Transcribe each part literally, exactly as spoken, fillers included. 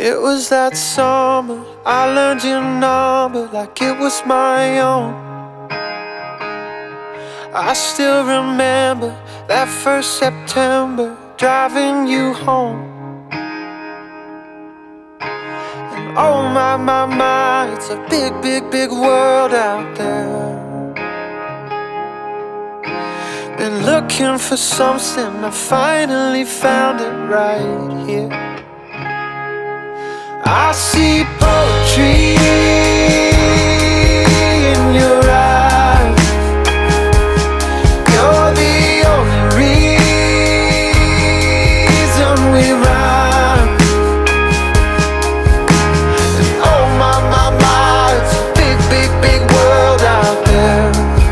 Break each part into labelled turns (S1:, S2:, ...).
S1: It was that summer I learned your number like it was my own. I still remember that first September driving you home. And oh my, my, my, it's a big, big, big world out there. Been looking for something, I finally found it right here. I see poetry in your eyes. You're the only reason we rhyme. And oh my, my, my, it's a big, big, big world out there.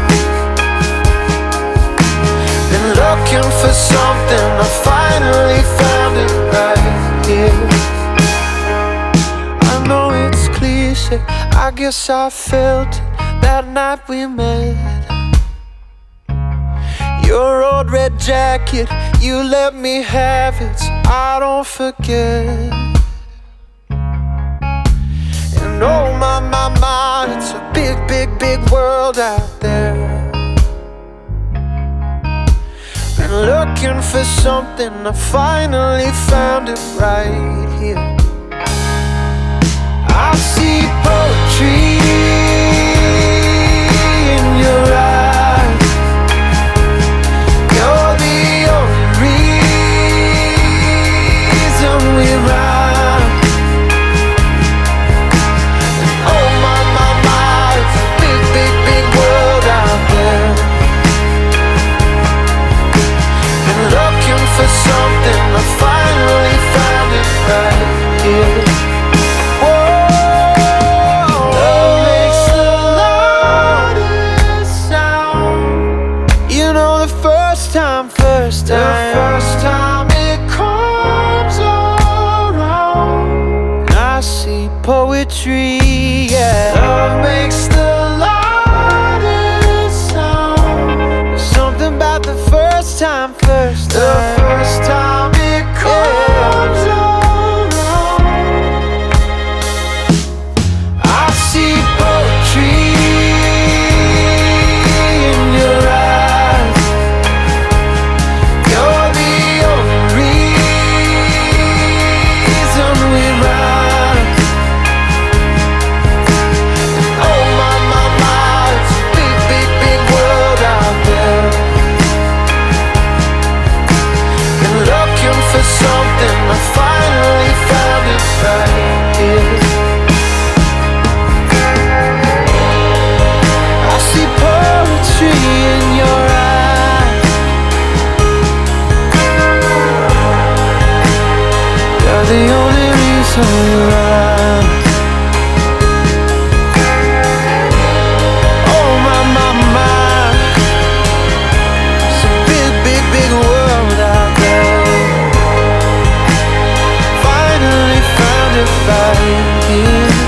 S1: Been looking for something, I finally found it right here. I guess I felt it that night we met. Your old red jacket, you let me have it, so I don't forget. And oh my, my, my, it's a big, big, big world out there. Been looking for something, I finally found it right here. I see poetry in your eyes. You're the only reason we rhyme. And oh my, my, my, it's a big, big, big world out there. Been looking for something, I finally found it right here. Time, first time, the first time it comes around, I see poetry, yeah. Love makes the loudest sound. There's something about the first time, first time, the first time it comes around. I see poetry in your eyes. Something, I finally found it right here. I see poetry in your eyes. You're the only reason we rhyme. Oh my, my, my, it's a big, big, big world out there. Right here.